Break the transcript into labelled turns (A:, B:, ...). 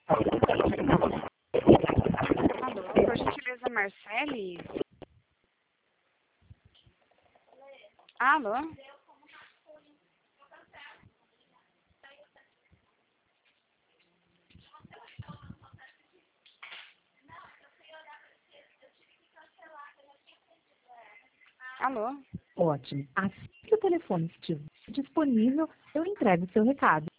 A: Alô, por gentileza, Marcele? Alô? Alô?
B: Ótimo. Assim que o telefone estiver disponível, eu entrego o seu recado.